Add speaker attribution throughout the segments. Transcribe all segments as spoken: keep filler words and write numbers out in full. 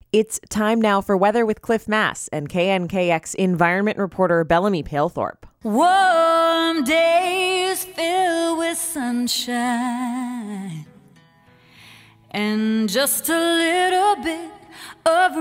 Speaker 1: It's time now for Weather with Cliff Mass and K N K X environment reporter Bellamy Palethorpe.
Speaker 2: Warm days filled with sunshine and just a little bit of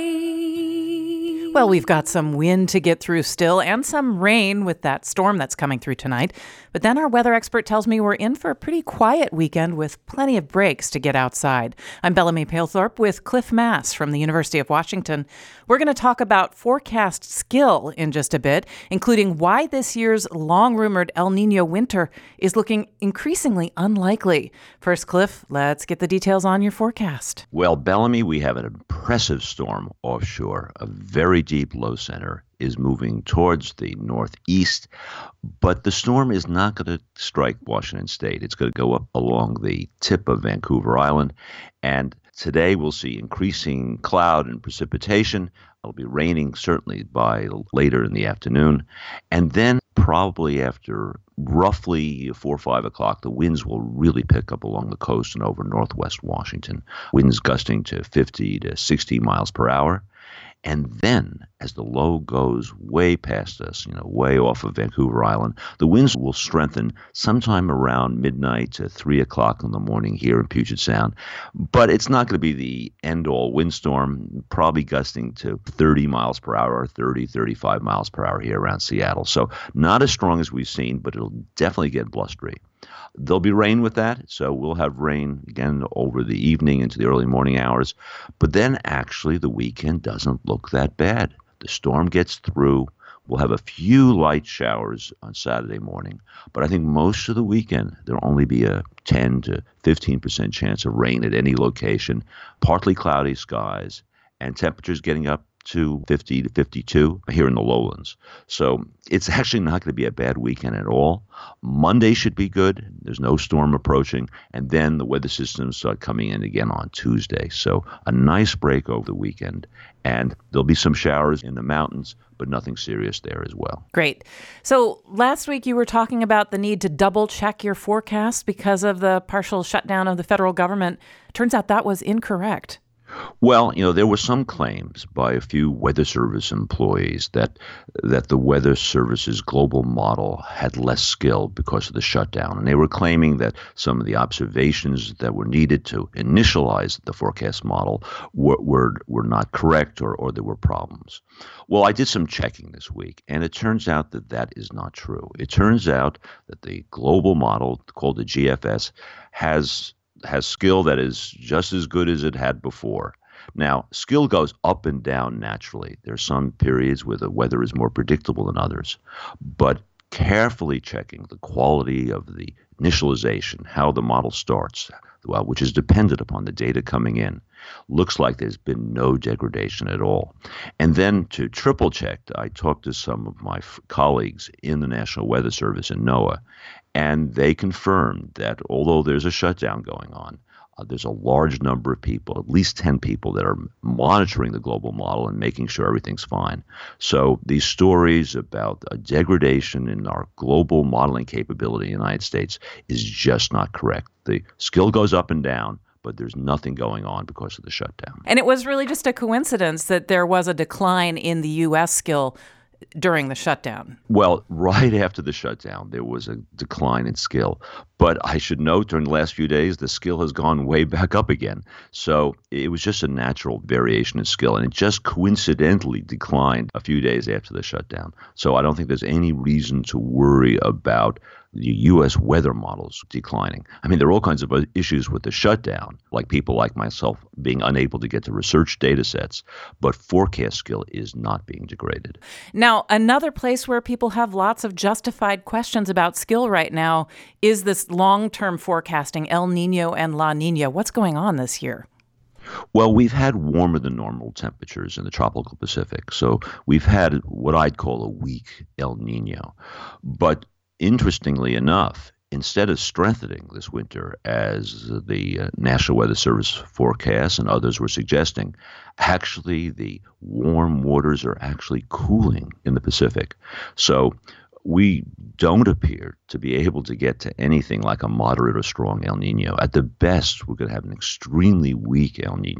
Speaker 2: rain.
Speaker 3: Well, we've got some wind to get through still and some rain with that storm that's coming through tonight. But then our weather expert tells me we're in for a pretty quiet weekend with plenty of breaks to get outside. I'm Bellamy Palethorpe with Cliff Mass from the University of Washington. We're going to talk about forecast skill in just a bit, including why this year's long-rumored El Nino winter is looking increasingly unlikely. First, Cliff, let's get the details on your forecast.
Speaker 4: Well, Bellamy, we have an impressive storm offshore. A very deep low center is moving towards the northeast, but the storm is not going to strike Washington State. It's going to go up along the tip of Vancouver Island, and today we'll see increasing cloud and precipitation. It'll be raining certainly by later in the afternoon, and then probably after roughly four or five o'clock, the winds will really pick up along the coast and over northwest Washington. Winds gusting to fifty to sixty miles per hour. And then, as the low goes way past us, you know, way off of Vancouver Island, the winds will strengthen sometime around midnight to three o'clock in the morning here in Puget Sound. But it's not going to be the end-all windstorm, probably gusting to thirty miles per hour, thirty, thirty-five miles per hour here around Seattle. So not as strong as we've seen, but it'll definitely get blustery. There'll be rain with that, so we'll have rain again over the evening into the early morning hours. But then actually the weekend doesn't look that bad. The storm gets through. We'll have a few light showers on Saturday morning, but I think most of the weekend there'll only be a ten to fifteen percent chance of rain at any location, partly cloudy skies, and temperatures getting up to fifty to fifty-two here in the lowlands. So it's actually not going to be a bad weekend at all. Monday should be good. There's no storm approaching. And then the weather systems start coming in again on Tuesday. So a nice break over the weekend. And there'll be some showers in the mountains, but nothing serious there as well.
Speaker 3: Great. So last week you were talking about the need to double check your forecast because of the partial shutdown of the federal government. Turns out that was incorrect.
Speaker 4: Well, you know, there were some claims by a few Weather Service employees that that the Weather Service's global model had less skill because of the shutdown. And they were claiming that some of the observations that were needed to initialize the forecast model were were, were not correct or, or there were problems. Well, I did some checking this week, and it turns out that that is not true. It turns out that the global model called the G F S has has skill that is just as good as it had before. Now, skill goes up and down naturally. There's some periods where the weather is more predictable than others. But carefully checking the quality of the initialization, how the model starts, well, which is dependent upon the data coming in, looks like there's been no degradation at all. And then to triple check, I talked to some of my f- colleagues in the National Weather Service in NOAA, and they confirmed that although there's a shutdown going on, uh, there's a large number of people, at least ten people, that are monitoring the global model and making sure everything's fine. So these stories about a degradation in our global modeling capability in the United States is just not correct. The skill goes up and down, but there's nothing going on because of the shutdown.
Speaker 3: And it was really just a coincidence that there was a decline in the U S skill during the shutdown.
Speaker 4: Well, right after the shutdown, there was a decline in skill. But I should note during the last few days, the skill has gone way back up again. So it was just a natural variation in skill, and it just coincidentally declined a few days after the shutdown. So I don't think there's any reason to worry about the U S weather models declining. I mean, there are all kinds of issues with the shutdown, like people like myself being unable to get to research data sets, but forecast skill is not being degraded.
Speaker 3: Now, another place where people have lots of justified questions about skill right now is this long-term forecasting, El Nino and La Nina. What's going on this year?
Speaker 4: Well, we've had warmer than normal temperatures in the tropical Pacific. So we've had what I'd call a weak El Nino. But interestingly enough, instead of strengthening this winter, as the uh, National Weather Service forecasts and others were suggesting, actually the warm waters are actually cooling in the Pacific. So we don't appear to be able to get to anything like a moderate or strong El Nino. At the best, we're going to have an extremely weak El Nino.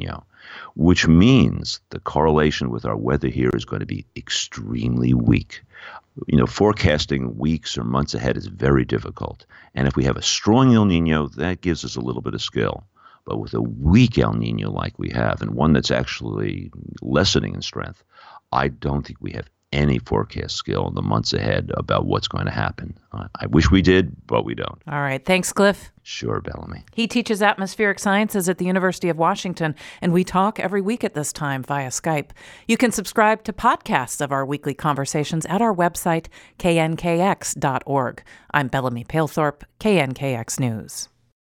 Speaker 4: which means the correlation with our weather here is going to be extremely weak. You know, forecasting weeks or months ahead is very difficult. And if we have a strong El Nino, that gives us a little bit of skill. But with a weak El Nino like we have, and one that's actually lessening in strength, I don't think we have any forecast skill in the months ahead about what's going to happen. Uh, I wish we did, but we don't.
Speaker 3: All right. Thanks, Cliff.
Speaker 4: Sure, Bellamy.
Speaker 3: He teaches atmospheric sciences at the University of Washington, and we talk every week at this time via Skype. You can subscribe to podcasts of our weekly conversations at our website, K N K X dot org. I'm Bellamy Palethorpe, K N K X News.